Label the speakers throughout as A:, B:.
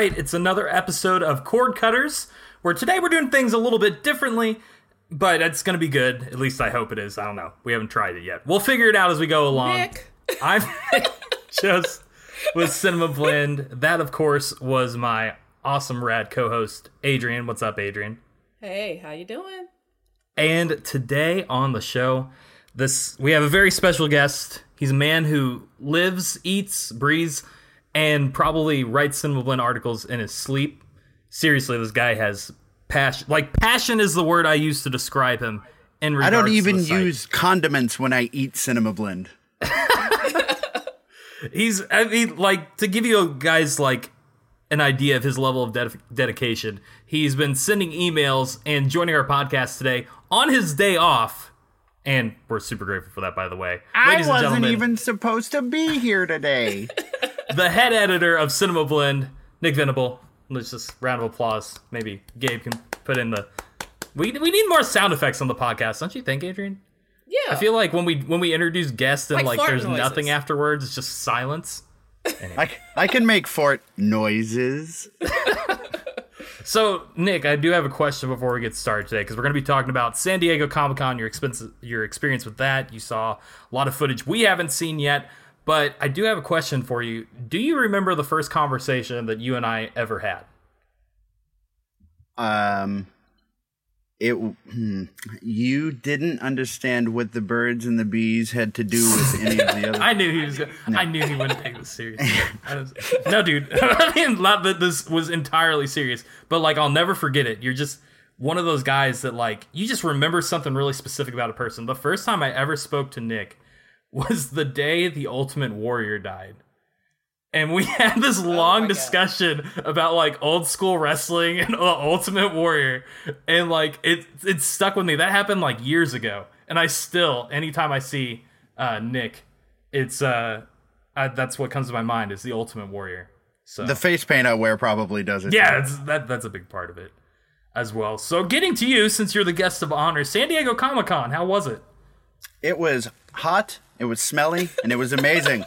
A: right, it's another episode of Cord Cutters, where today we're doing things a little bit differently, but it's going to be good. At least I hope it is. I don't know. We haven't tried it yet. We'll figure it out as we go along.
B: Nick.
A: I'm just with Cinema Blend. That, of course, was my awesome rad co-host, Adrian. What's up, Adrian?
B: Hey, how you doing?
A: And today on the show, we have a very special guest. He's a man who lives, eats, breathes, and probably writes Cinema Blend articles in his sleep. Seriously, this guy has passion. Like, passion is the word I use to describe him. In regards
C: I don't even
A: to the site.
C: use condiments when I eat Cinema Blend.
A: To give you guys, like, an idea of his level of dedication, he's been sending emails and joining our podcast today on his day off. And we're super grateful for that, by the way. Ladies
C: I
A: and
C: wasn't
A: gentlemen,
C: even supposed to be here today.
A: the head editor of Cinema Blend, Nick Venable. Let's just round of applause. Maybe Gabe can put in the... We need more sound effects on the podcast, don't you think, Adrian?
B: Yeah.
A: I feel like when we introduce guests and
B: Like
A: like
B: fart
A: there's
B: noises.
A: nothing afterwards, it's just silence.
C: I can make fart noises.
A: So, Nick, I do have a question before we get started today, because we're going to be talking about San Diego Comic-Con, your experience with that. You saw a lot of footage we haven't seen yet, but I do have a question for you. Do you remember the first conversation that you and I ever had?
C: You didn't understand what the birds and the bees had to do with any of the other.
A: I knew he was. I knew he wouldn't take this seriously. No, dude. I mean, not that this was entirely serious, but like, I'll never forget it. You're just one of those guys that, like, you just remember something really specific about a person. The first time I ever spoke to Nick was the day the Ultimate Warrior died. And we had this long discussion about, like, old school wrestling and the Ultimate Warrior. And, like, it stuck with me. That happened, like, years ago. And I still, anytime I see Nick, it's that's what comes to my mind is the Ultimate Warrior. So
C: The face paint I wear probably does it.
A: yeah, that's a big part of it as well. So getting to you, since you're the guest of honor, San Diego Comic-Con, how was it?
C: It was hot, it was smelly, and it was amazing.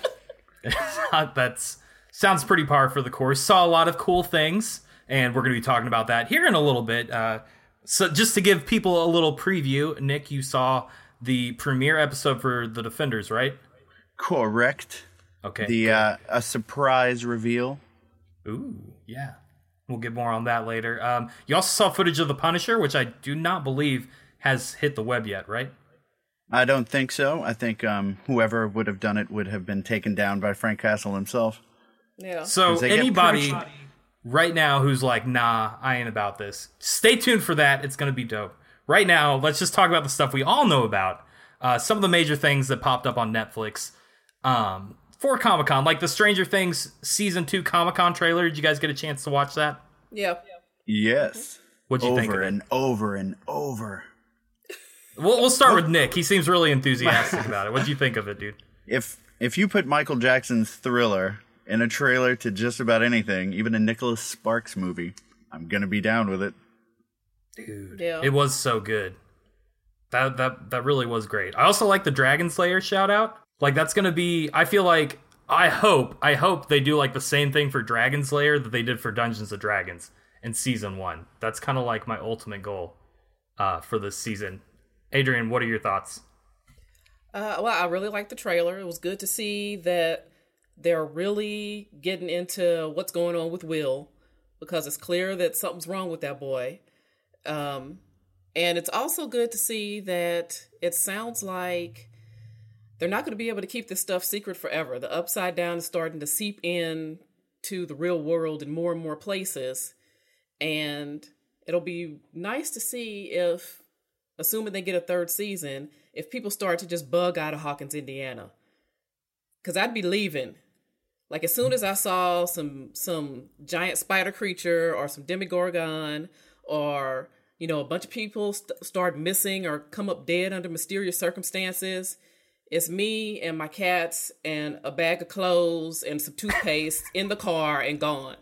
A: That sounds pretty par for the course. Saw a lot of cool things, and we're going to be talking about that here in a little bit. So just to give people a little preview, Nick, you saw the premiere episode for The Defenders, right?
C: Correct.
A: Okay.
C: A surprise reveal.
A: Ooh, yeah. We'll get more on that later. You also saw footage of The Punisher, which I do not believe has hit the web yet, right?
C: I don't think so. I think whoever would have done it would have been taken down by Frank Castle himself.
B: Yeah.
A: So
C: They get
A: anybody
C: pretty-
A: right now who's like, nah, I ain't about this, stay tuned for that. It's going to be dope. Right now, let's just talk about the stuff we all know about. Some of the major things that popped up on Netflix for Comic-Con, like the Stranger Things Season 2 Comic-Con trailer. Did you guys get a chance to watch that?
B: Yeah.
C: Yes.
A: What'd you think of
C: Over
A: it?
C: and over and over.
A: We'll start with Nick. He seems really enthusiastic about it. What'd you think of it, dude?
C: If you put Michael Jackson's Thriller in a trailer to just about anything, even a Nicholas Sparks movie, I'm gonna be down with it.
A: Dude,
B: Yeah.
A: it was so good. That really was great. I also like the Dragon Slayer shout out. Like, that's gonna be, I feel like, I hope they do like the same thing for Dragon Slayer that they did for Dungeons & Dragons in season 1. That's kind of like my ultimate goal for this season. Adrian, what are your thoughts?
B: Well, I really liked the trailer. It was good to see that they're really getting into what's going on with Will, because it's clear that something's wrong with that boy. And it's also good to see that it sounds like they're not going to be able to keep this stuff secret forever. The Upside Down is starting to seep in to the real world in more and more places. And it'll be nice to see if, assuming they get a third season, if people start to just bug out of Hawkins, Indiana. Because I'd be leaving. Like, as soon as I saw some giant spider creature or some Demogorgon or, you know, a bunch of people start missing or come up dead under mysterious circumstances, it's me and my cats and a bag of clothes and some toothpaste in the car and gone.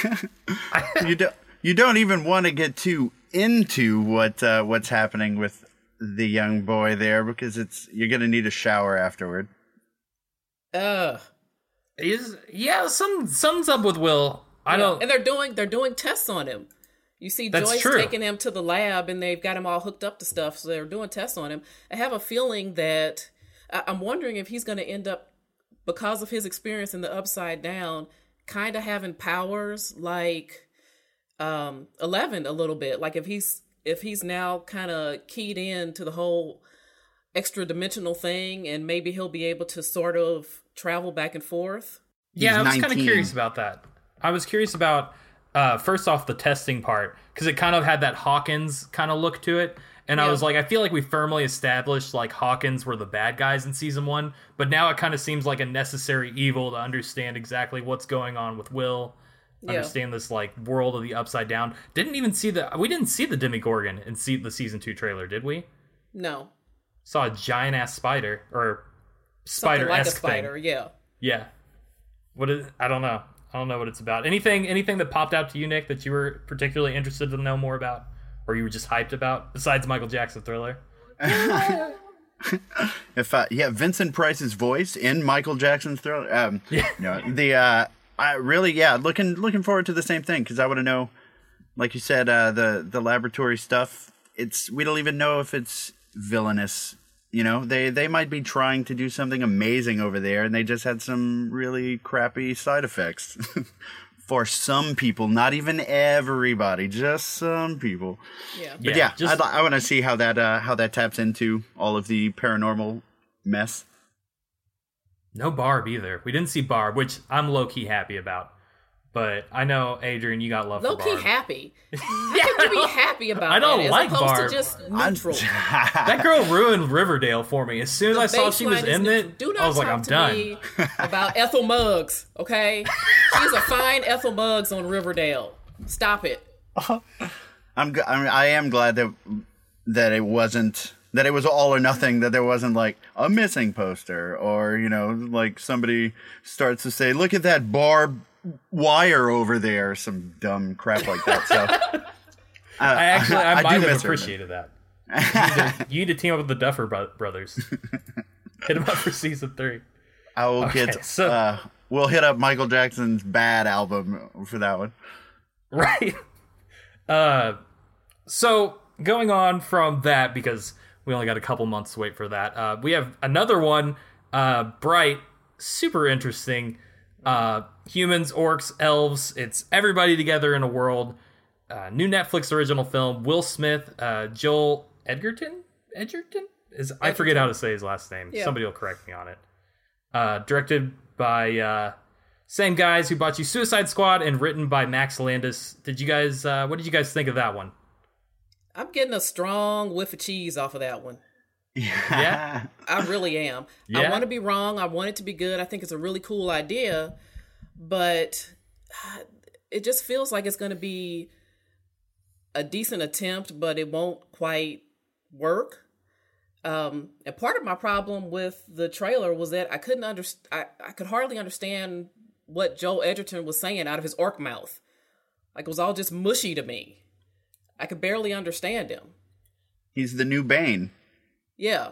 C: You don't even want to get too into what's happening with the young boy there, because you're gonna need a shower afterward.
A: Something's up with Will. I don't.
B: And they're doing tests on him. You see
A: That's
B: Joyce
A: true.
B: taking him to the lab, and they've got him all hooked up to stuff. So they're doing tests on him. I have a feeling that I'm wondering if he's going to end up, because of his experience in the Upside Down, kind of having powers like 11 a little bit. Like if he's now kind of keyed in to the whole extra dimensional thing, and maybe he'll be able to sort of travel back and forth.
A: Yeah, I was kind of
C: 19.
A: curious about that. I was curious about, first off, the testing part, because it kind of had that Hawkins kind of look to it. And I was like, I feel like we firmly established, like, Hawkins were the bad guys in season 1, but now it kind of seems like a necessary evil to understand exactly what's going on with Will, understand this, like, world of the Upside Down. We didn't see the Demogorgon in the season 2 trailer, did we?
B: No.
A: Saw a giant-ass spider, or
B: Something like a
A: spider-esque
B: spider,
A: thing.
B: yeah.
A: Yeah. What is? I don't know. I don't know what it's about. Anything that popped out to you, Nick, that you were particularly interested to know more about, or you were just hyped about, besides Michael Jackson Thriller?
C: Vincent Price's voice in Michael Jackson's Thriller. Looking forward to the same thing, because I want to know, like you said, the laboratory stuff. We don't even know if it's villainous. You know, they might be trying to do something amazing over there, and they just had some really crappy side effects. For some people, not even everybody, just some people.
B: Yeah.
C: But I want to see how that taps into all of the paranormal mess.
A: No Barb either. We didn't see Barb, which I'm low-key happy about. But I know, Adrian, you got love for Barb.
B: Low-key happy. How can you be happy about
A: I don't
B: that,
A: like
B: as opposed
A: Barb.
B: to just neutral?
A: That girl ruined Riverdale for me. As soon as I saw she was in it,
B: Do not
A: I was like,
B: talk
A: I'm
B: to
A: done.
B: me about Ethel Muggs, okay? She's a fine Ethel Muggs on Riverdale. Stop it.
C: I am glad that it wasn't, that it was all or nothing, that there wasn't like a missing poster, or, you know, like somebody starts to say, look at that Barb wire over there, some dumb crap like that. So
A: I might
C: do
A: have
C: miss her,
A: appreciated that. You need to team up with the Duffer Brothers. Hit them up for season 3.
C: I will we'll hit up Michael Jackson's Bad album for that one.
A: Right. So going on from that, because we only got a couple months to wait for that, we have another one, Bright, super interesting. Humans, orcs, elves, it's everybody together in a world. New Netflix original film. Will Smith, Joel Edgerton? I forget how to say his last name. Yeah. Somebody will correct me on it. Directed by same guys who bought you Suicide Squad, and written by Max Landis. What did you guys think of that one?
B: I'm getting a strong whiff of cheese off of that one.
A: Yeah.
B: I really am.
A: Yeah.
B: I want to be wrong. I want it to be good. I think it's a really cool idea, but it just feels like it's going to be a decent attempt, but it won't quite work. And part of my problem with the trailer was that I could hardly understand what Joel Edgerton was saying out of his orc mouth. Like, it was all just mushy to me. I could barely understand him.
C: He's the new Bane.
B: Yeah.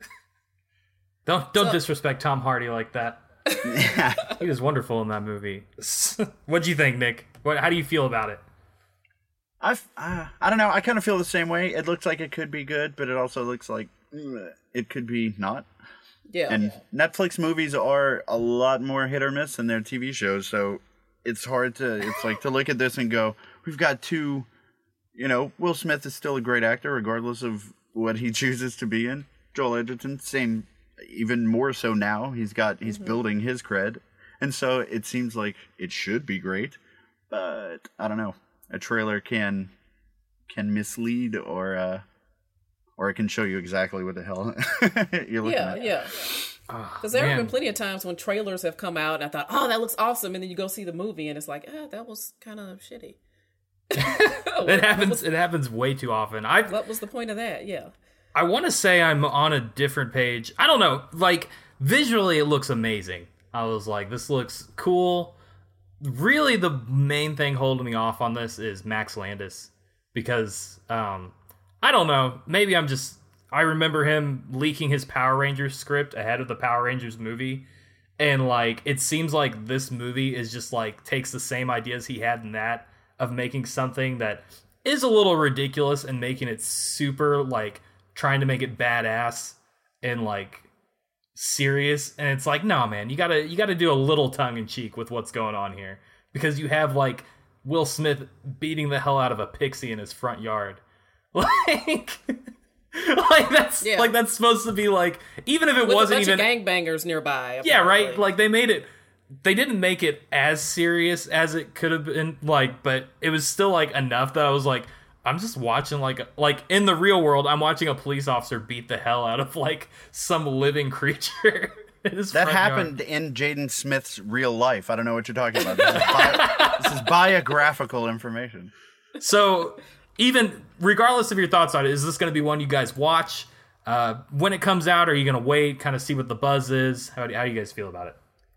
A: Don't disrespect Tom Hardy like that. He was wonderful in that movie. What'd you think, Nick? How do you feel about it?
C: I don't know. I kind of feel the same way. It looks like it could be good, but it also looks like it could be not.
B: Yeah.
C: And Netflix movies are a lot more hit or miss than their TV shows, so it's hard to look at this and go, we've got two, Will Smith is still a great actor regardless of what he chooses to be in. Joel Edgerton, same, even more so now. He's building his cred, and so it seems like it should be great. But I don't know. A trailer can mislead, or it can show you exactly what the hell you're looking at.
B: Yeah. Because there have been plenty of times when trailers have come out and I thought, oh, that looks awesome, and then you go see the movie and it's like, that was kind of shitty.
A: It happens way too often.
B: What was the point of that? Yeah.
A: I want to say I'm on a different page. I don't know. Like, visually, it looks amazing. I was like, this looks cool. Really, the main thing holding me off on this is Max Landis. Because, I don't know. Maybe I remember him leaking his Power Rangers script ahead of the Power Rangers movie. And like it seems like this movie is just like takes the same ideas he had in that of making something that is a little ridiculous and making it super like trying to make it badass and like serious. And it's like, no man, you gotta do a little tongue in cheek with what's going on here, because you have like Will Smith beating the hell out of a pixie in his front yard. Like that's supposed to be like, even if it
B: with
A: wasn't
B: a bunch
A: even
B: of gangbangers nearby. Apparently.
A: Yeah, right. Like they didn't make it as serious as it could have been, like, but it was still like enough that I was like, I'm just watching like in the real world, I'm watching a police officer beat the hell out of like some living creature.
C: That happened in Jaden Smith's real life. I don't know what you're talking about. This is biographical information.
A: So, even regardless of your thoughts on it, is this going to be one you guys watch when it comes out? Or are you going to wait, kind of see what the buzz is? How do you guys feel about it?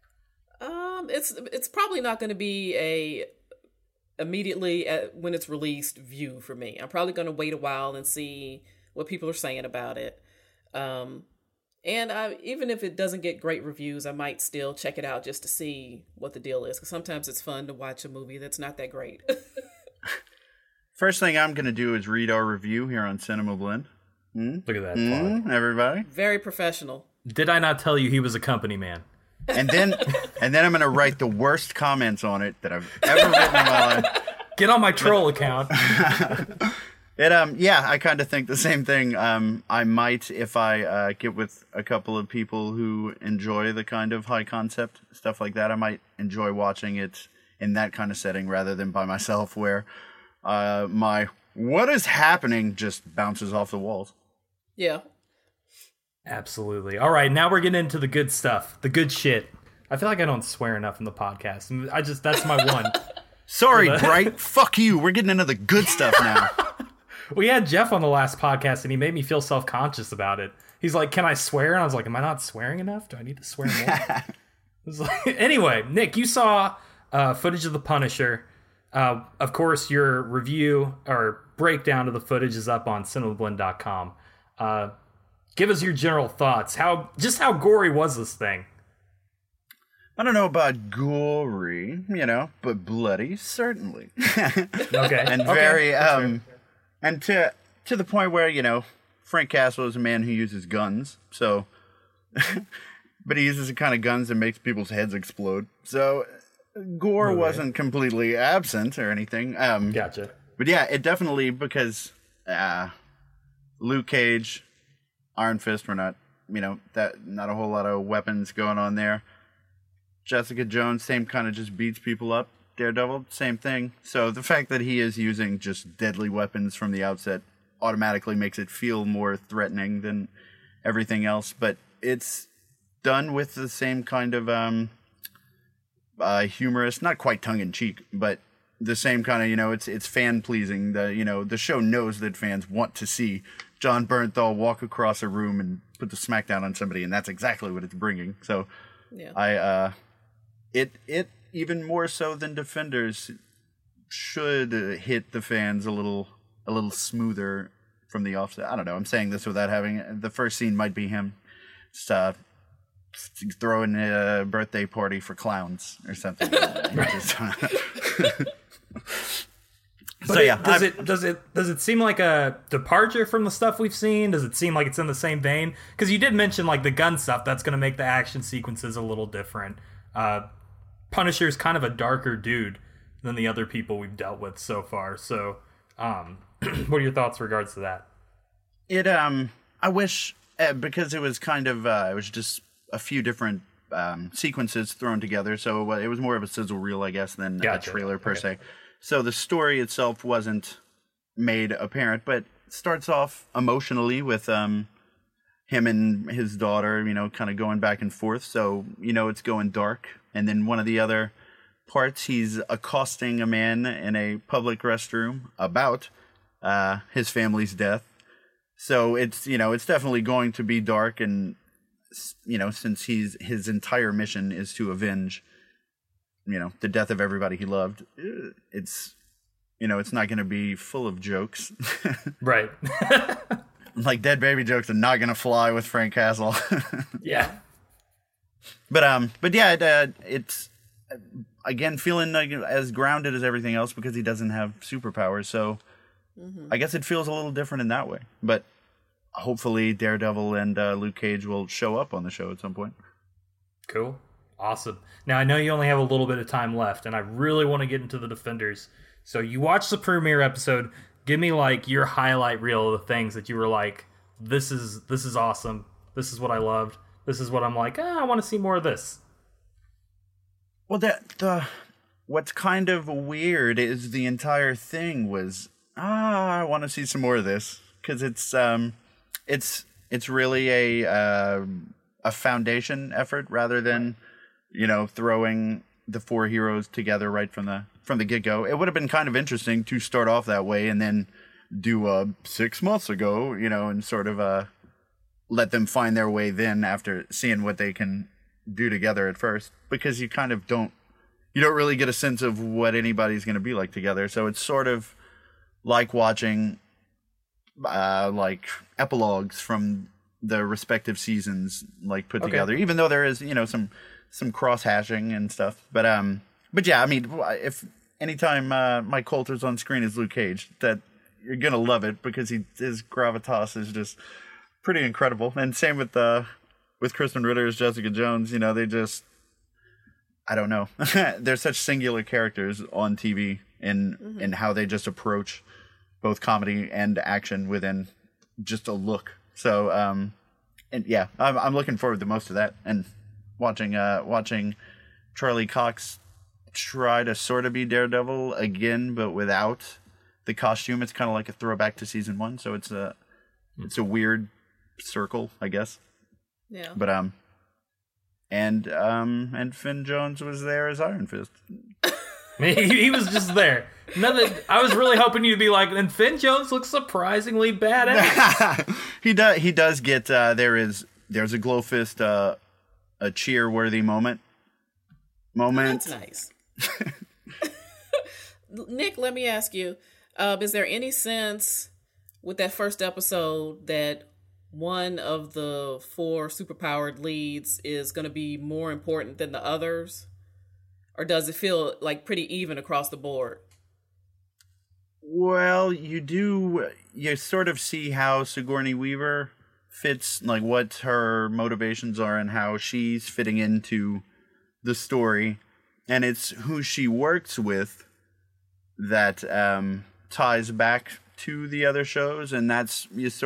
B: It's probably not going to be a immediately when it's released view for me. I'm probably going to wait a while and see what people are saying about it. And even if it doesn't get great reviews, I might still check it out just to see what the deal is. Because sometimes it's fun to watch a movie that's not that great.
C: First thing I'm going to do is read our review here on Cinema Blend.
A: Look at that,
C: everybody.
B: Very professional.
A: Did I not tell you he was a company man?
C: And then I'm going to write the worst comments on it that I've ever written in my life.
A: Get on my troll account.
C: I kind of think the same thing. I might, if I get with a couple of people who enjoy the kind of high concept stuff like that, I might enjoy watching it in that kind of setting rather than by myself, where my what is happening just bounces off the walls.
B: Yeah.
A: Absolutely. All right, now we're getting into the good stuff, the good shit. I feel like I don't swear enough in the podcast. That's my one.
C: Sorry, Bright. Fuck you. We're getting into the good stuff now.
A: We had Jeff on the last podcast, and he made me feel self-conscious about it. He's like, can I swear? And I was like, am I not swearing enough? Do I need to swear more? Anyway, Nick, you saw footage of The Punisher. Of course, your review or breakdown of the footage is up on cinemablend.com. Give us your general thoughts. How gory was this thing?
C: I don't know about gory, but bloody, certainly.
A: Okay.
C: And very, and to the point where, Frank Castle is a man who uses guns, so, but he uses the kind of guns that makes people's heads explode. So, gore wasn't completely absent or anything.
A: Gotcha.
C: But yeah, it definitely, because Luke Cage, Iron Fist were not a whole lot of weapons going on there. Jessica Jones, same kind of just beats people up. Daredevil, same thing. So the fact that he is using just deadly weapons from the outset automatically makes it feel more threatening than everything else. But it's done with the same kind of humorous, not quite tongue-in-cheek, but the same kind of, it's fan-pleasing. The show knows that fans want to see Jon Bernthal walk across a room and put the smackdown on somebody, and that's exactly what it's bringing. So yeah. It even more so than Defenders should hit the fans a little smoother from the offset. I don't know. I'm saying this without having the first scene might be him just throwing a birthday party for clowns or something.
A: So yeah, does it seem like a departure from the stuff we've seen? Does it seem like it's in the same vein? Because you did mention like the gun stuff. That's going to make the action sequences a little different. Punisher's kind of a darker dude than the other people we've dealt with so far. So, what are your thoughts in regards to that?
C: I wish because it was kind of it was just a few different sequences thrown together, so it was more of a sizzle reel, I guess, than a trailer per se. So the story itself wasn't made apparent, but starts off emotionally with him and his daughter, kind of going back and forth. So, it's going dark. And then one of the other parts, he's accosting a man in a public restroom about his family's death. So it's definitely going to be dark. And, since his entire mission is to avenge the death of everybody he loved, it's not going to be full of jokes.
A: Right.
C: Like dead baby jokes are not going to fly with Frank Castle.
A: Yeah.
C: But yeah, it's again feeling like as grounded as everything else because he doesn't have superpowers. So I guess it feels a little different in that way. But hopefully, Daredevil and Luke Cage will show up on the show at some point.
A: Cool. Awesome. Now, I know you only have a little bit of time left, and I really want to get into the Defenders. So you watched the premiere episode. Give me, like, your highlight reel of the things that you were like, this is awesome. This is what I loved. This is what I'm like, I want to see more of this.
C: Well, what's kind of weird is the entire thing was, I want to see some more of this. Because it's really a foundation effort rather than, throwing the four heroes together right from the get-go. It would have been kind of interesting to start off that way and then do 6 months ago, and sort of let them find their way then after seeing what they can do together at first, because you kind of don't really get a sense of what anybody's going to be like together. So it's sort of like watching like epilogues from the respective seasons like put together, even though there is some cross hashing and stuff, but yeah, I mean, if anytime Mike Coulter's on screen as Luke Cage, that you're gonna love it because his gravitas is just pretty incredible. And same with Kristen Ritter as Jessica Jones. They just, I don't know, they're such singular characters on TV in how they just approach both comedy and action within just a look. So and yeah, I'm looking forward to most of that, and watching Charlie Cox try to sort of be Daredevil again, but without the costume. It's kind of like a throwback to season 1, so it's a weird circle, I guess.
B: Yeah.
C: But and Finn Jones was there as Iron Fist.
A: He was just there. I was really hoping you'd be like, and Finn Jones looks surprisingly badass.
C: He does get there's a glow fist a cheer-worthy moment.
B: Oh, that's nice. Nick, let me ask you, is there any sense with that first episode that one of the 4 superpowered leads is going to be more important than the others? Or does it feel like pretty even across the board?
C: Well, you sort of see how Sigourney Weaver fits, like what her motivations are and how she's fitting into the story. And it's who she works with that ties back to the other shows. And that's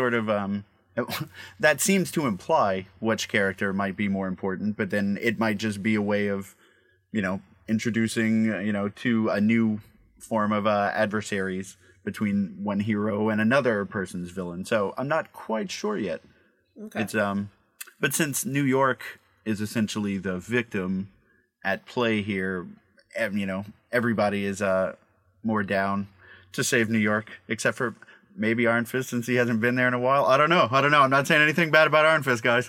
C: that seems to imply which character might be more important, but then it might just be a way of, introducing, to a new form of adversaries between one hero and another person's villain. So I'm not quite sure yet. Okay. It's but since New York is essentially the victim at play here, everybody is more down to save New York, except for maybe Iron Fist, since he hasn't been there in a while. I don't know. I'm not saying anything bad about Iron Fist, guys.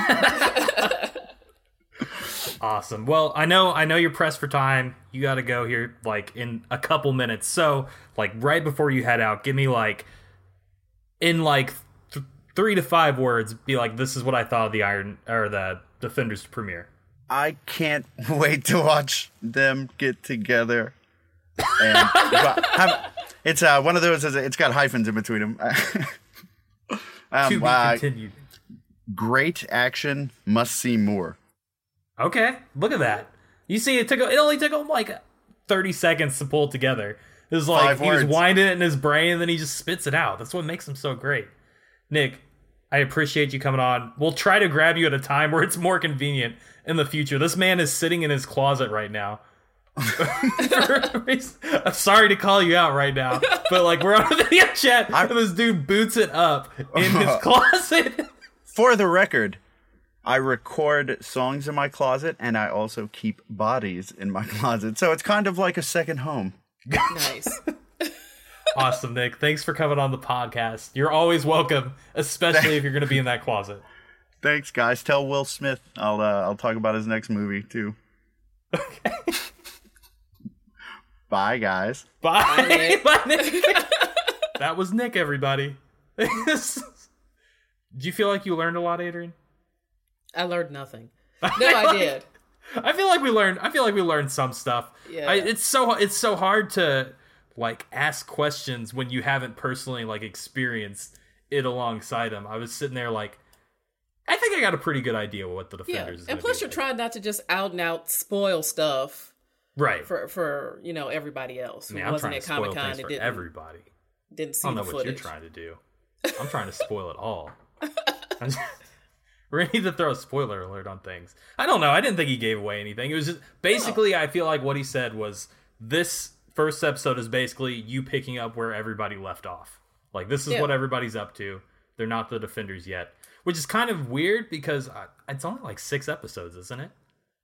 A: Awesome. Well, I know you're pressed for time. You got to go here like in a couple minutes. So, like right before you head out, give me like in like 3 to 5 words. Be like, this is what I thought of the Defenders premiere.
C: I can't wait to watch them get together. And it's one of those. It's got hyphens in between them.
A: To be continued.
C: Great action. Must see more.
A: Okay, look at that. You see, it only took him like 30 seconds to pull it together. It was like he was winding it in his brain, and then he just spits it out. That's what makes him so great. Nick, I appreciate you coming on. We'll try to grab you at a time where it's more convenient in the future. This man is sitting in his closet right now. I'm sorry to call you out right now, but like we're on a video chat, and this dude boots it up in his closet.
C: For the record, I record songs in my closet, and I also keep bodies in my closet. So it's kind of like a second home.
B: Nice.
A: Awesome, Nick. Thanks for coming on the podcast. You're always welcome, especially if you're going to be in that closet.
C: Thanks, guys. Tell Will Smith I'll talk about his next movie, too. Okay. Bye, guys.
A: Bye. Bye, Nick. That was Nick, everybody. Did you feel like you learned a lot, Adrian?
B: I learned nothing. No, I did.
A: I feel like we learned some stuff.
B: Yeah.
A: It's so hard to like ask questions when you haven't personally like experienced it alongside them. I was sitting there like, I think I got a pretty good idea what the Defenders is
B: And
A: gonna
B: plus,
A: be
B: you're
A: like.
B: trying not to just out and out spoil stuff
A: Right.
B: for everybody else who
A: Man, I'm
B: wasn't
A: trying
B: at
A: to spoil
B: Comic-Con
A: things
B: and
A: for everybody.
B: didn't
A: I
B: see
A: don't
B: the
A: know what
B: footage.
A: you're trying to do. I'm trying to spoil it all. We're gonna need to throw a spoiler alert on things. I don't know. I didn't think he gave away anything. It was just basically, I feel like what he said was this first episode is basically you picking up where everybody left off. Like, this is what everybody's up to. They're not the Defenders yet, which is kind of weird because it's only like 6 episodes, isn't it?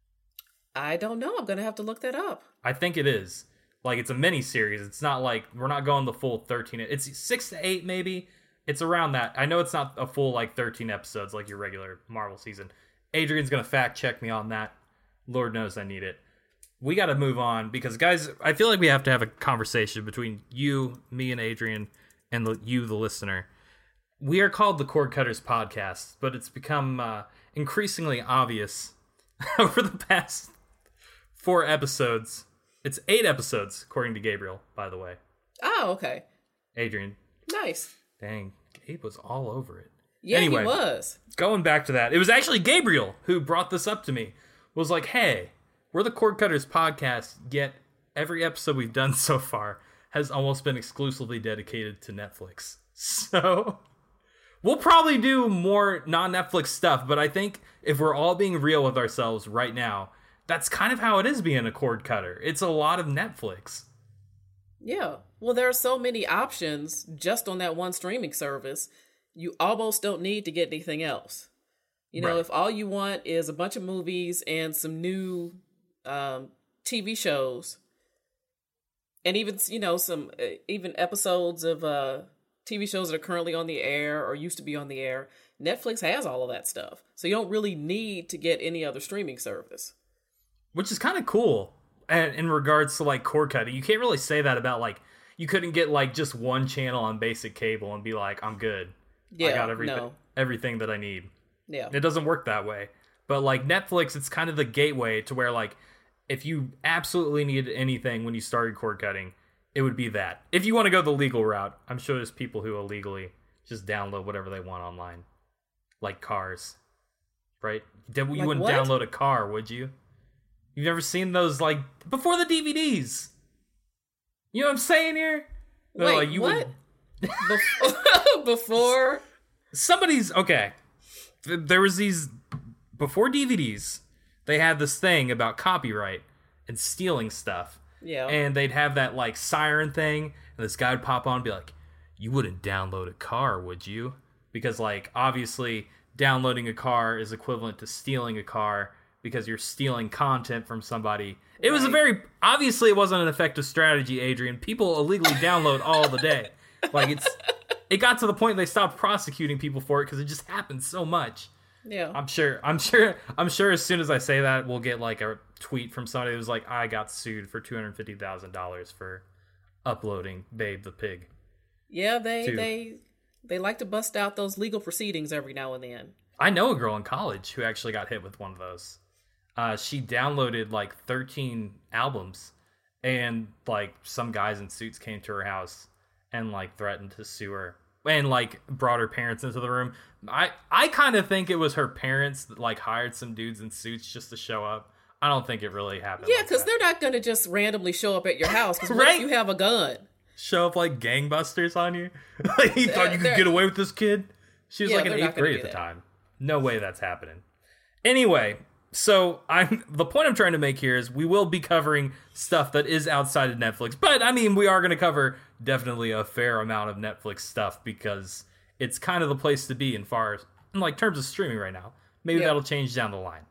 B: I don't know. I'm gonna have to look that up.
A: I think it is. Like, it's a mini series. It's not like we're not going the full 13. It's 6 to 8 maybe. It's around that. I know it's not a full like 13 episodes like your regular Marvel season. Adrian's gonna fact check me on that. Lord knows I need it. We got to move on because, guys, I feel like we have to have a conversation between you, me, and Adrian, and you, the listener. We are called the Cord Cutters Podcast, but it's become increasingly obvious over the past 4 episodes. It's 8 episodes, according to Gabriel, by the way.
B: Oh, okay.
A: Adrian.
B: Nice.
A: Dang, Gabe was all over it.
B: Yeah,
A: Anyway,
B: he was.
A: Going back to that, it was actually Gabriel who brought this up to me. Was like, hey, we're the Cord Cutters Podcast, yet every episode we've done so far has almost been exclusively dedicated to Netflix. So we'll probably do more non-Netflix stuff, but I think if we're all being real with ourselves right now, that's kind of how it is being a cord cutter. It's a lot of Netflix.
B: Yeah. Well, there are so many options just on that one streaming service. You almost don't need to get anything else. You know,
A: Right.
B: if all you want is a bunch of movies and some new TV shows, and even, some even episodes of TV shows that are currently on the air or used to be on the air, Netflix has all of that stuff. So you don't really need to get any other streaming service.
A: Which is kind of cool in regards to like cord cutting. You can't really say that about like, you couldn't get like just one channel on basic cable and be like, I'm good.
B: Yeah,
A: I got everything,
B: no.
A: everything that I need.
B: Yeah.
A: It doesn't work that way. But like Netflix, it's kind of the gateway to where like, if you absolutely needed anything when you started cord cutting, it would be that. If you want to go the legal route, I'm sure there's people who illegally just download whatever they want online. Like cars. Right? You wouldn't
B: what?
A: download a car, would you? You've never seen those, like, before the DVDs. You know what I'm saying here?
B: Wait,
A: Like, you
B: what?
A: would-
B: Before?
A: Somebody's, okay. There was these, before DVDs, they had this thing about copyright and stealing stuff.
B: Yeah.
A: And they'd have that, like, siren thing, and this guy would pop on and be like, you wouldn't download a car, would you? Because, like, obviously, downloading a car is equivalent to stealing a car because you're stealing content from somebody. It was a very, obviously, it wasn't an effective strategy, Adrian. People illegally download all the day. Like, it got to the point they stopped prosecuting people for it because it just happened so much.
B: Yeah.
A: I'm sure as soon as I say that, we'll get like a tweet from somebody who's like, I got sued for $250,000 for uploading Babe the Pig.
B: Yeah, they like to bust out those legal proceedings every now and then.
A: I know a girl in college who actually got hit with one of those. She downloaded like 13 albums, and like some guys in suits came to her house and like threatened to sue her and like brought her parents into the room. I kind of think it was her parents that like hired some dudes in suits just to show up. I don't think it really happened.
B: Yeah,
A: like
B: because
A: that.
B: they're not going to just randomly show up at your house. Because what
A: Right.
B: if you have a gun?
A: Show up like gangbusters on you. Like, you thought you could
B: They're-
A: get away with this kid? She was
B: Yeah,
A: like in
B: they're not
A: 8th
B: gonna
A: grade
B: do
A: at the
B: that.
A: time. No way that's happening. Anyway, so the point I'm trying to make here is we will be covering stuff that is outside of Netflix, but I mean we are going to cover definitely a fair amount of Netflix stuff because it's kind of the place to be in like terms of streaming right now. Maybe
B: Yeah.
A: that'll change down the line.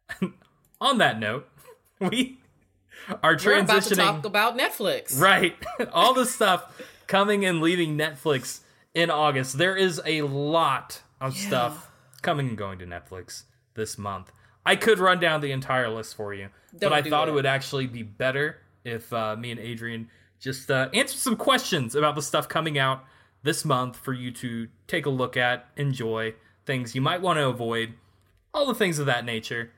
A: On that note, we are
B: We're about to
A: transitioning.
B: talk about Netflix.
A: Right. All the stuff coming and leaving Netflix in August. There is a lot of stuff coming and going to Netflix this month. I could run down the entire list for you, but
B: Don't
A: I
B: do
A: thought
B: that.
A: it would actually be better if me and Adrian just answer some questions about the stuff coming out this month for you to take a look at, enjoy, things you might want to avoid, all the things of that nature.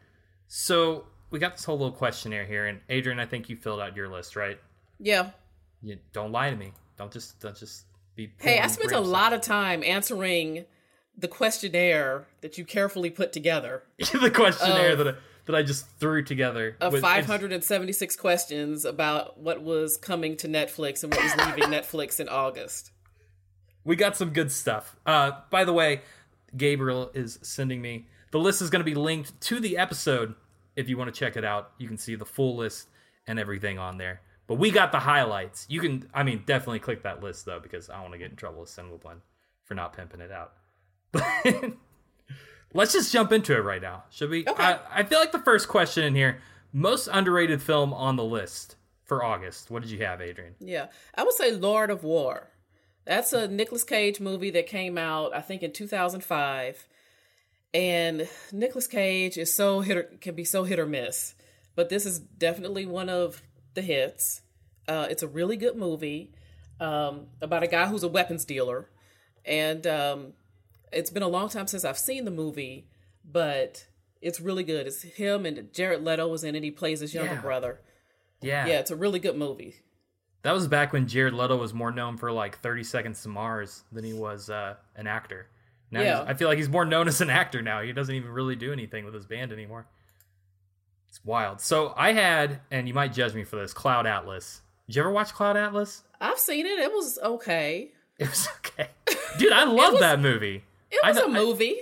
A: So we got this whole little questionnaire here, and Adrian, I think you filled out your list, right?
B: Yeah.
A: You don't lie to me. Don't just be.
B: Hey, I
A: pulling
B: spent a
A: grapes.
B: lot of time answering the questionnaire that you carefully put together
A: The questionnaire that I just threw together
B: of
A: with-
B: 576 questions about what was coming to Netflix and what was leaving Netflix in August.
A: We got some good stuff. By the way, Gabriel is sending me the list is going to be linked to the episode. If you want to check it out, you can see the full list and everything on there. But we got the highlights. You can, definitely click that list though, because I don't want to get in trouble with Cinemablend for not pimping it out. But let's just jump into it right now, should we?
B: Okay.
A: I feel like the first question in here, most underrated film on the list for August. What did you have, Adrian?
B: Yeah, I would say Lord of War. That's a Nicolas Cage movie that came out, I think, in 2005. And Nicolas Cage is can be so hit or miss. But this is definitely one of the hits. It's a really good movie about a guy who's a weapons dealer. And it's been a long time since I've seen the movie, but it's really good. It's him and Jared Leto was in it. He plays his younger brother.
A: Yeah.
B: Yeah, it's a really good movie.
A: That was back when Jared Leto was more known for like 30 Seconds to Mars than he was an actor. Now
B: Yeah.
A: I feel like he's more known as an actor now. He doesn't even really do anything with his band anymore. It's wild. So I had, and you might judge me for this, Cloud Atlas. Did you ever watch Cloud Atlas?
B: I've seen it. It was okay.
A: It was okay. Dude, I love that movie.
B: It was a movie.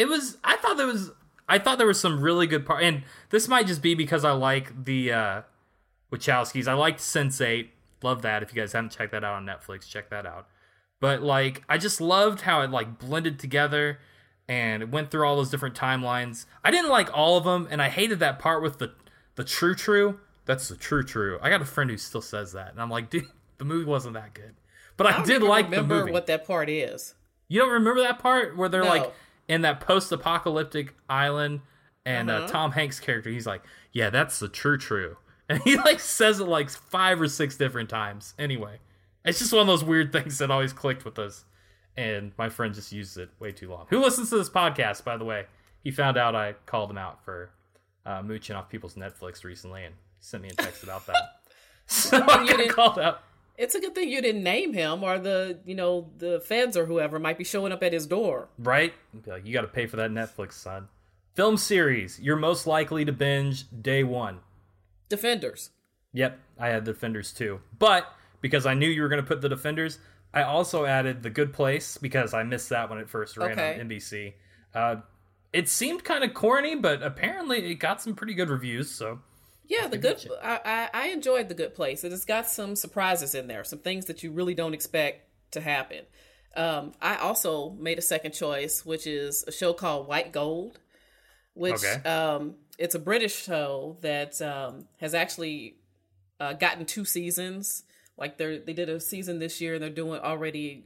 A: I thought there was some really good part, and this might just be because I like the Wachowskis. I liked Sense8. Love that. If you guys haven't checked that out on Netflix, check that out. But like, I just loved how it like blended together and it went through all those different timelines. I didn't like all of them, and I hated that part with the true. That's the true. I got a friend who still says that, and I'm like, dude, the movie wasn't that good. But I did like the movie.
B: Remember what that part is?
A: You don't remember that part where they're
B: No.
A: like in that post-apocalyptic island, and Tom Hanks' character, he's like, yeah, that's the true. And he like says it like 5 or 6 different times. Anyway, it's just one of those weird things that always clicked with us. And my friend just used it way too long. Who listens to this podcast, by the way? He found out I called him out for mooching off people's Netflix recently and sent me a text about that. So I got called out.
B: It's a good thing you didn't name him, or the feds or whoever might be showing up at his door.
A: Right? Be like, you got to pay for that Netflix, son. Film series you're most likely to binge day one.
B: Defenders.
A: Yep, I had Defenders too. But because I knew you were going to put the Defenders, I also added The Good Place because I missed that when it first ran on NBC. It seemed kind of corny, but apparently it got some pretty good reviews. So
B: yeah, I enjoyed The Good Place. It has got some surprises in there, some things that you really don't expect to happen. I also made a second choice, which is a show called White Gold, which it's a British show that has actually gotten 2 seasons. Like they did a season this year, and they're doing already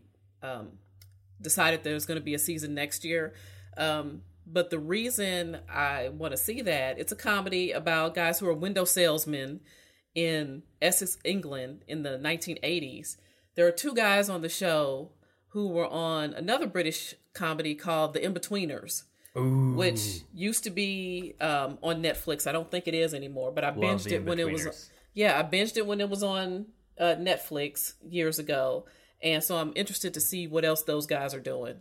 B: decided there's going to be a season next year. But the reason I want to see that, it's a comedy about guys who are window salesmen in Essex, England in the 1980s. There are 2 guys on the show who were on another British comedy called The Inbetweeners, which used to be on Netflix. I don't think it is anymore, but I binged it when it was. Yeah, I binged it when it was on Netflix years ago, and so I'm interested to see what else those guys are doing.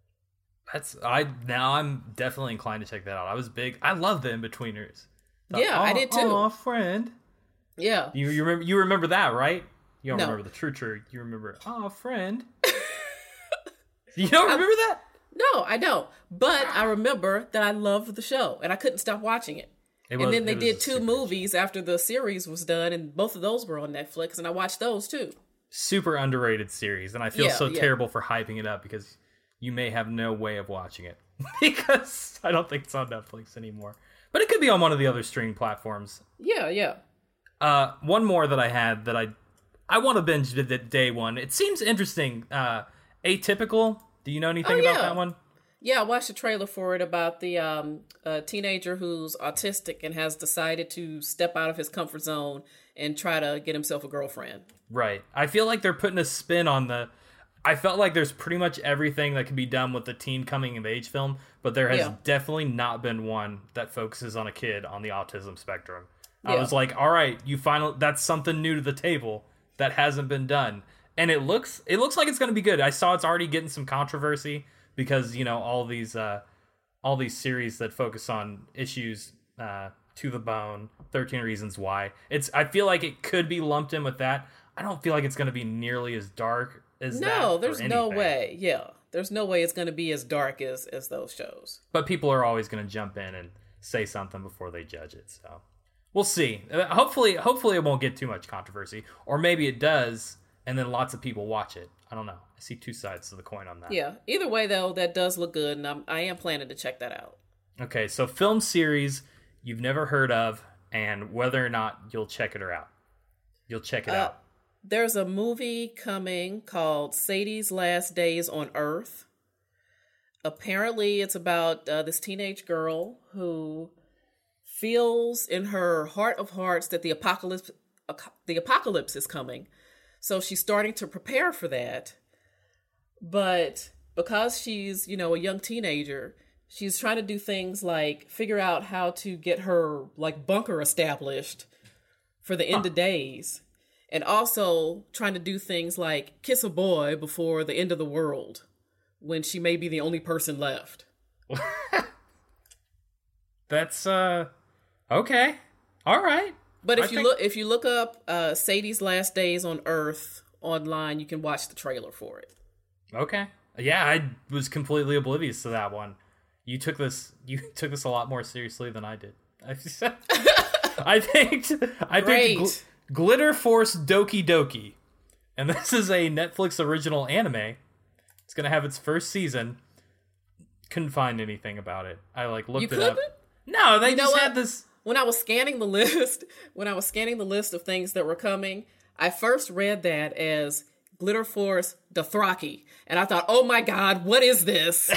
A: I'm definitely inclined to check that out. I love the Inbetweeners.
B: I did too.
A: Oh, friend.
B: Yeah.
A: You remember that, right? You don't
B: No.
A: remember the true. You remember, oh, friend. You don't remember that?
B: No, I don't. But I remember that I loved the show, and I couldn't stop watching it. And then they did 2 movies after the series was done, and both of those were on Netflix, and I watched those too.
A: Super underrated series, and I feel terrible for hyping it up because you may have no way of watching it because I don't think it's on Netflix anymore. But it could be on one of the other streaming platforms.
B: Yeah.
A: One more that I had that I want to binge the day one. It seems interesting. Atypical. Do you know anything about that one?
B: Yeah, I watched a trailer for it about the teenager who's autistic and has decided to step out of his comfort zone and try to get himself a girlfriend.
A: Right. I feel like they're putting a spin on I felt like there's pretty much everything that can be done with a teen coming of age film, but there has definitely not been one that focuses on a kid on the autism spectrum. I was like, all right, that's something new to the table that hasn't been done. And it looks like it's going to be good. I saw it's already getting some controversy because, you know, all these series that focus on issues to the bone, 13 Reasons Why. I feel like it could be lumped in with that. I don't feel like it's going to be nearly as dark as that.
B: No, there's no way. Yeah. There's no way it's going to be as dark as those shows.
A: But people are always going to jump in and say something before they judge it. So we'll see. Hopefully it won't get too much controversy. Or maybe it does, and then lots of people watch it. I don't know. I see two sides to the coin on that.
B: Yeah. Either way, though, that does look good, and I am planning to check that out.
A: Okay, so film series you've never heard of, and whether or not you'll check it out. You'll check it out.
B: There's a movie coming called Sadie's Last Days on Earth. Apparently, it's about this teenage girl who feels in her heart of hearts that the apocalypse is coming. So she's starting to prepare for that. But because she's, you know, a young teenager, she's trying to do things like figure out how to get her like bunker established for the end of days. And also trying to do things like kiss a boy before the end of the world when she may be the only person left.
A: That's okay. All right.
B: But if you look up Sadie's Last Days on Earth online, you can watch the trailer for it. Okay.
A: Yeah, I was completely oblivious to that one. You took this a lot more seriously than I did. I picked Glitter Force Doki Doki. And this is a Netflix original anime. It's going to have its first season. Couldn't find anything about it. I looked it up. No, they just had this.
B: When I was scanning the list of things that were coming, I first read that as Glitter Force Dothraki. And I thought, oh my God, what is this?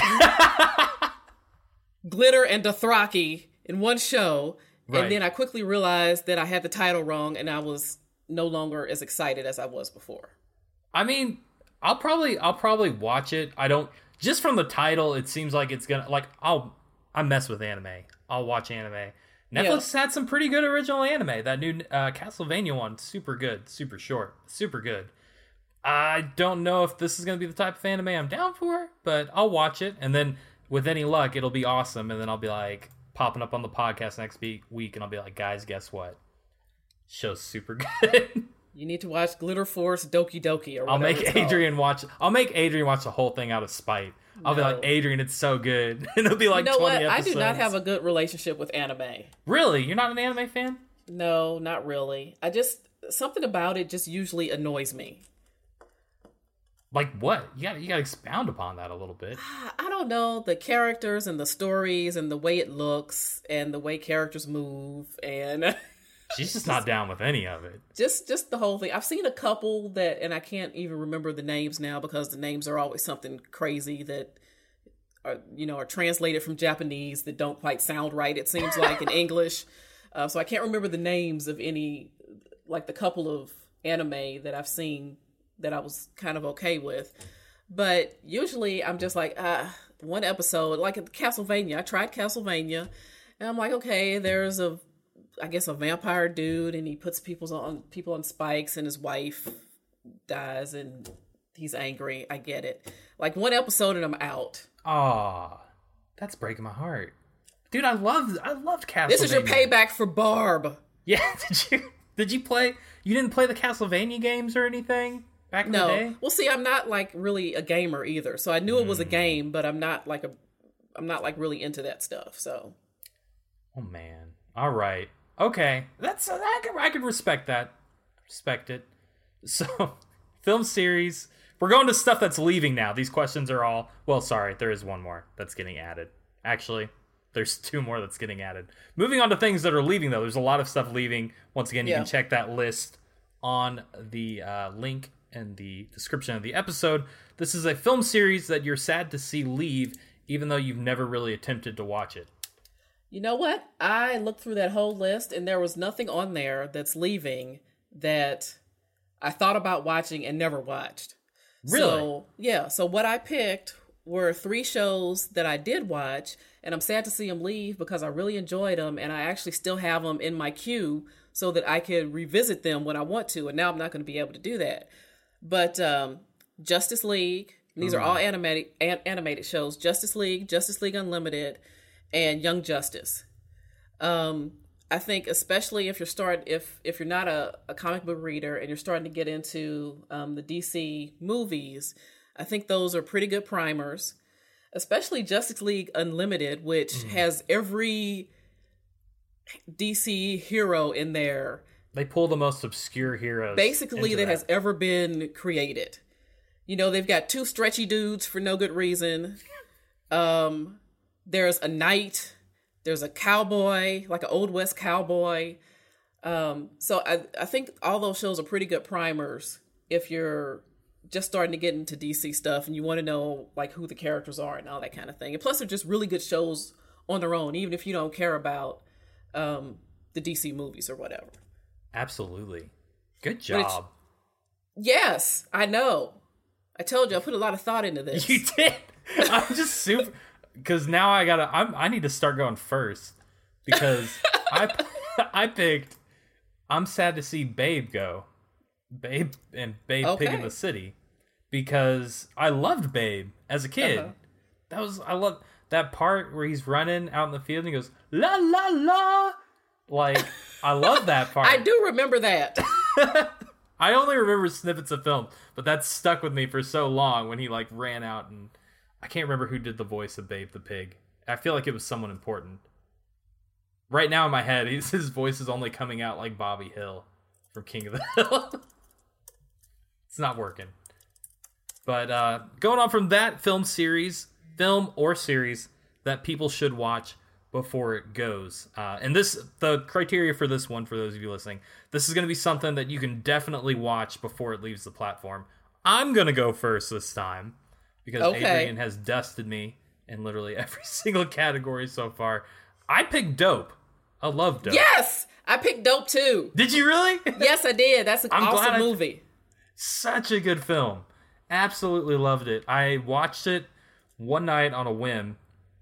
B: Glitter and Dothraki in one show. Right. And then I quickly realized that I had the title wrong and I was no longer as excited as I was before.
A: I mean, I'll probably watch it. I don't, just from the title, it seems like it's gonna, I mess with anime. I'll watch anime. Netflix had some pretty good original anime. That new Castlevania one, super good, super short, super good. I don't know if this is going to be the type of anime I'm down for, but I'll watch it. And then with any luck, it'll be awesome. And then I'll be like popping up on the podcast next week. And I'll be like, guys, guess what? Show's super good.
B: You need to watch Glitter Force Doki Doki or whatever.
A: I'll make Adrian watch the whole thing out of spite. I'll be like, Adrian, it's so good. And it'll be like 20 episodes.
B: I do not have a good relationship with anime.
A: Really? You're not an anime fan?
B: No, not really. Something about it just usually annoys me.
A: Like what? You gotta expound upon that a little bit.
B: I don't know. The characters and the stories and the way it looks and the way characters move and...
A: She's just not down with any of it.
B: Just the whole thing. I've seen a couple that, and I can't even remember the names now because the names are always something crazy that are translated from Japanese that don't quite sound right. It seems like in English. So I can't remember the names of any, like the couple of anime that I've seen that I was kind of okay with. But usually I'm just like, one episode, like at Castlevania. I tried Castlevania and I'm like, okay, there's a vampire dude and he puts people on spikes and his wife dies and he's angry. I get it. Like one episode and I'm out.
A: Aw, that's breaking my heart. Dude, I loved Castlevania.
B: This is your payback for Barb.
A: Yeah, did you play? You didn't play the Castlevania games or anything back in the day?
B: Well, see, I'm not like really a gamer either. So I knew it was a game, but I'm not like really into that stuff. So.
A: Oh man. All right. Okay, I can respect that. Respect it. So, film series. We're going to stuff that's leaving now. These questions are all... Well, sorry, there is one more that's getting added. Actually, there's two more that's getting added. Moving on to things that are leaving, though. There's a lot of stuff leaving. Once again, you can check that list on the link in the description of the episode. This is a film series that you're sad to see leave, even though you've never really attempted to watch it.
B: You know what? I looked through that whole list and there was nothing on there that's leaving that I thought about watching and never watched.
A: Really?
B: So, yeah. So what I picked were 3 shows that I did watch, and I'm sad to see them leave because I really enjoyed them, and I actually still have them in my queue so that I can revisit them when I want to, and now I'm not going to be able to do that. But Justice League, these are all animated shows, Justice League Unlimited, and Young Justice. I think especially if you're not a comic book reader and you're starting to get into the DC movies, I think those are pretty good primers, especially Justice League Unlimited, which has every DC hero in there.
A: They pull the most obscure heroes.
B: Basically, that has ever been created. You know, they've got 2 stretchy dudes for no good reason. There's a knight. There's a cowboy, like an Old West cowboy. So I think all those shows are pretty good primers if you're just starting to get into DC stuff and you want to know like who the characters are and all that kind of thing. And plus, they're just really good shows on their own, even if you don't care about the DC movies or whatever.
A: Absolutely. Good job.
B: Yes, I know. I told you I put a lot of thought into this.
A: You did. I'm just super... Because now I need to start going first. Because I picked... I'm sad to see Babe go. Babe and Babe Pig in the City. Because I loved Babe as a kid. I love that part where he's running out in the field and he goes, la la la. Like, I love that part.
B: I do remember that.
A: I only remember snippets of film, but that stuck with me for so long when he like ran out, and I can't remember who did the voice of Babe the Pig. I feel like it was someone important. Right now in my head, his voice is only coming out like Bobby Hill from King of the Hill. It's not working. But going on from that film or series that people should watch before it goes. And the criteria for this one, for those of you listening, this is going to be something that you can definitely watch before it leaves the platform. I'm going to go first this time because Adrian has dusted me in literally every single category so far. I picked Dope. I love Dope.
B: Yes! I picked Dope too.
A: Did you really?
B: Yes, I did. That's an awesome movie.
A: Such a good film. Absolutely loved it. I watched it one night on a whim.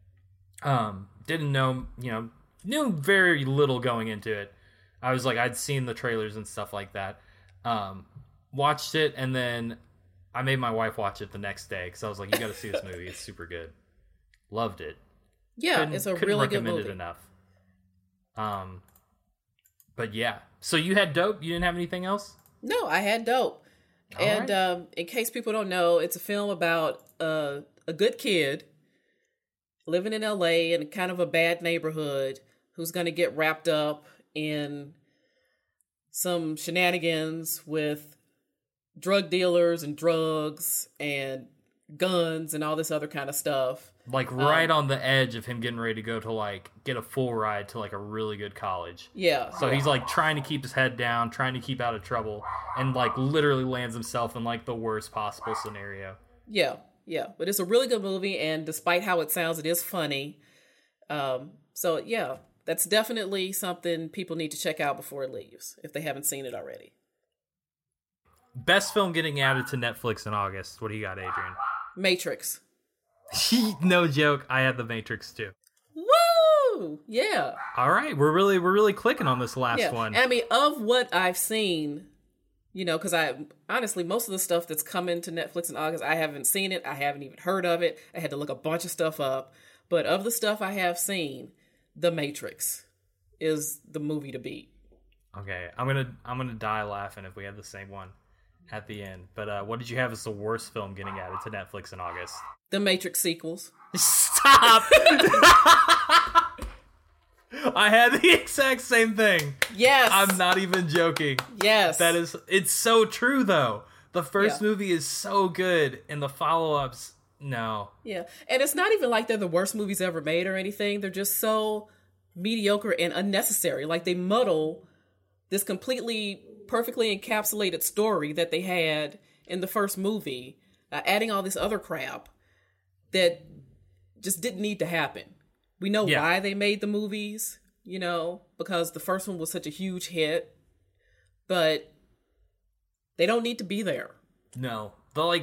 A: Didn't know, knew very little going into it. I was like, I'd seen the trailers and stuff like that. Watched it, and then I made my wife watch it the next day because I was like, you got to see this movie. It's super good. Loved it.
B: Yeah, it's a really good movie.
A: Couldn't recommend it enough. But yeah. So you had Dope? You didn't have anything else?
B: No, I had Dope.
A: All
B: and
A: right.
B: In case people don't know, it's a film about a good kid living in LA in kind of a bad neighborhood who's going to get wrapped up in some shenanigans with drug dealers and drugs and guns and all this other kind of stuff.
A: Like right on the edge of him getting ready to go to like get a full ride to like a really good college.
B: Yeah.
A: So he's like trying to keep his head down, trying to keep out of trouble, and like literally lands himself in like the worst possible scenario.
B: Yeah. Yeah, but it's a really good movie, and despite how it sounds, it is funny. So yeah, that's definitely something people need to check out before it leaves, if they haven't seen it already.
A: Best film getting added to Netflix in August. What do you got, Adrian?
B: Matrix.
A: No joke, I had The Matrix too.
B: Woo! Yeah.
A: All right, we're really clicking on this last one.
B: I mean, of what I've seen, because I honestly, most of the stuff that's coming to Netflix in August, I haven't seen it. I haven't even heard of it. I had to look a bunch of stuff up. But of the stuff I have seen, The Matrix is the movie to beat.
A: Okay, I'm gonna die laughing if we have the same one at the end. But what did you have as the worst film getting added to Netflix in August?
B: The Matrix sequels.
A: Stop! I had the exact same thing.
B: Yes.
A: I'm not even joking.
B: Yes.
A: It's so true though. The first movie is so good and the follow-ups, no.
B: Yeah. And it's not even like they're the worst movies ever made or anything. They're just so mediocre and unnecessary. Like they muddle this completely perfectly encapsulated story that they had in the first movie, adding all this other crap that just didn't need to happen. We know why they made the movies, because the first one was such a huge hit, but they don't need to be there.
A: No.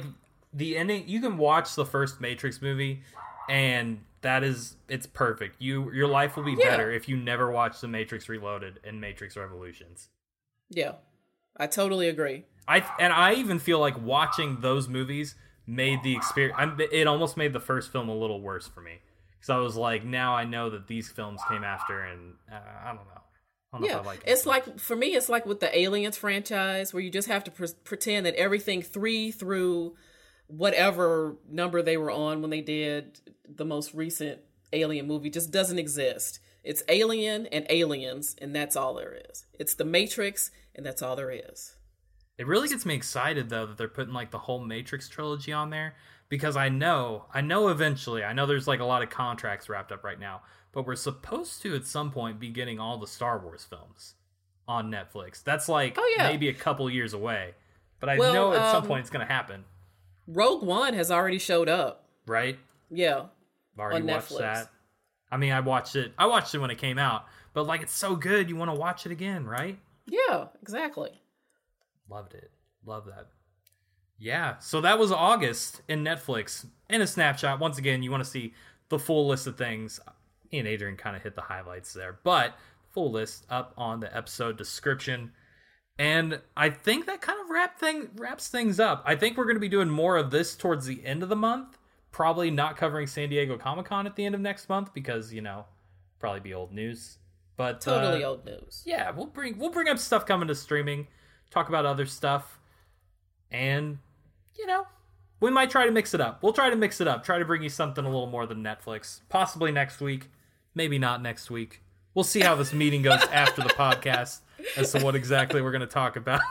A: the ending, you can watch the first Matrix movie, and it's perfect. Your life will be better if you never watch The Matrix Reloaded and Matrix Revolutions.
B: Yeah, I totally agree.
A: I even feel like watching those movies made the experience. It almost made the first film a little worse for me, because I was like, now I know that these films came after, and I don't know. I don't know if I like it.
B: It's like, for me, it's like with the Aliens franchise, where you just have to pretend that everything 3 through whatever number they were on when they did the most recent Alien movie just doesn't exist. It's Alien and Aliens, and that's all there is. It's the Matrix, and that's all there is.
A: It really gets me excited, though, that they're putting like the whole Matrix trilogy on there, because I know eventually, I know there's like a lot of contracts wrapped up right now, but we're supposed to at some point be getting all the Star Wars films on Netflix. That's like maybe a couple years away, but I know at some point it's going to happen.
B: Rogue One has already showed up.
A: Right?
B: Yeah.
A: I've already watched that. I mean, I watched it when it came out, but like, it's so good, you want to watch it again, right?
B: Yeah, exactly.
A: Loved it. Love that. Yeah, so that was August in Netflix. In a snapshot, once again, you want to see the full list of things. Me and Adrian kind of hit the highlights there, but full list up on the episode description. And I think that kind of wraps things up. I think we're going to be doing more of this towards the end of the month. Probably not covering San Diego Comic-Con at the end of next month, because, probably be old news. But
B: totally old news.
A: Yeah, we'll bring up stuff coming to streaming, talk about other stuff, and we might try to mix it up. We'll try to mix it up. Try to bring you something a little more than Netflix. Possibly next week. Maybe not next week. We'll see how this meeting goes after the podcast as to what exactly we're going to talk about.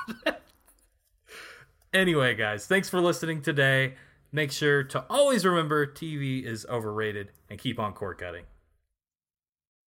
A: Anyway, guys, thanks for listening today. Make sure to always remember TV is overrated, and keep on cord cutting.